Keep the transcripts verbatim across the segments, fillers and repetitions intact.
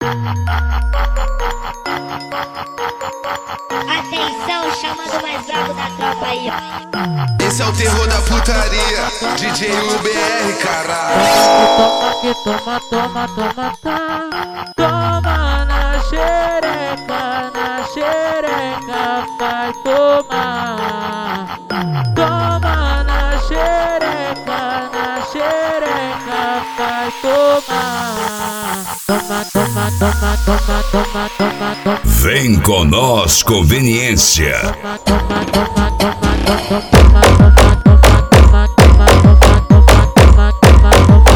Atenção, chamando mais bravo da tropa aí, ó. Esse é o terror da putaria, D J U B R, caralho. Toma que toma, toma, toma, tá. Toma na xereca, na xereca, vai tomar. Toma na xereca, na xereca, vai tomar. Toma, toma, toma, toma, toma, toma, toma. Vem com nós, conveniência. Toma, toma, toma, toma, toma, toma, toma, toma, toma, toma, toma,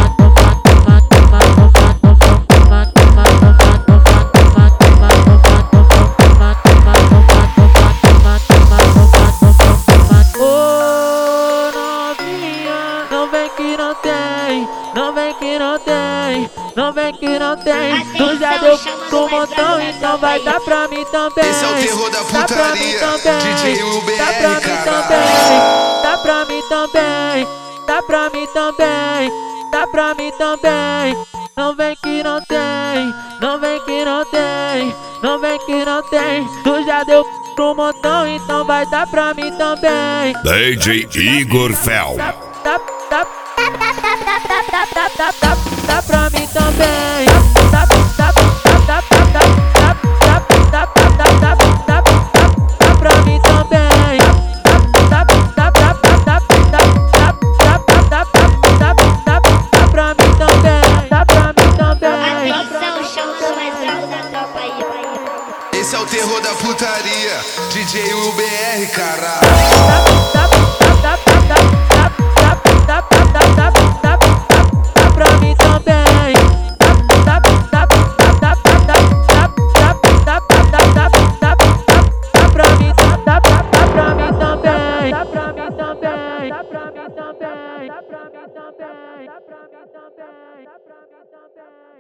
não vem que não tem, não vem que não tem, não vem que não tem. Tu já deu pro montão, então vai dar pra mim também. Esse é o terror da putaria, D J U B Dá pra R, mim caralho. também, dá pra mim também, dá pra mim também, dá pra mim também. Não vem que não tem, não vem que não tem, não vem que não tem. Tu já deu pro montão, então vai dar pra mim também. D J Igor Fel. Dá, dá, dá, dá, dá, dá, dá, dá, dá pra mim também. Dá, dá, dá, dá, dá, dá, dá, dá, dá, dá, dá, dá, dá pra mim também. Dá, dá, dá, dá, dá, dá, dá, dá, dá, dá, dá, dá pra mim também. Dá pra mim também. Atenção, chamando mais bravo da tropa aí, ó. Esse é o terror da putaria, D J U B R, caralho. Dá, dá, dá, dá, dá, dá, dá, dá, dá, dá, dá, dá pra mim também. Dá, dá, dá, dá, dá, dá, dá, dá, dá, dá, dá, dá pra mim, dá, dá pra mim também. Dá pra mim também, dá pra mim também, dá pra mim também, dá pra mim também, dá pra mim também.